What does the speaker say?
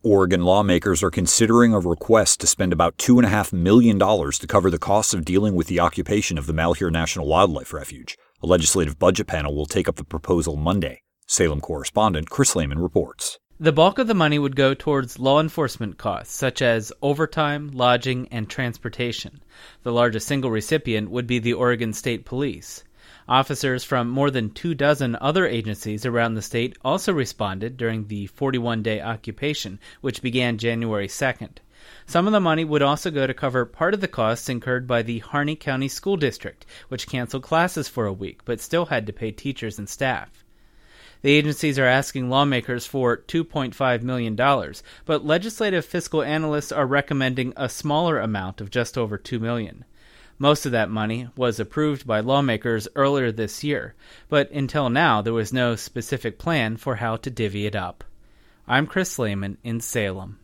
Oregon lawmakers are considering a request to spend about $2.5 million to cover the costs of dealing with the occupation of the Malheur National Wildlife Refuge. A legislative budget panel will take up the proposal Monday. Salem correspondent Chris Lehman reports. The bulk of the money would go towards law enforcement costs, such as overtime, lodging, and transportation. The largest single recipient would be the Oregon State Police. Officers from more than 24 other agencies around the state also responded during the 41-day occupation, which began January 2nd. Some of the money would also go to cover part of the costs incurred by the Harney County School District, which canceled classes for a week but still had to pay teachers and staff. The agencies are asking lawmakers for $2.5 million, but legislative fiscal analysts are recommending a smaller amount of just over $2 million. Most of that money was approved by lawmakers earlier this year, but until now there was no specific plan for how to divvy it up. I'm Chris Lehman in Salem.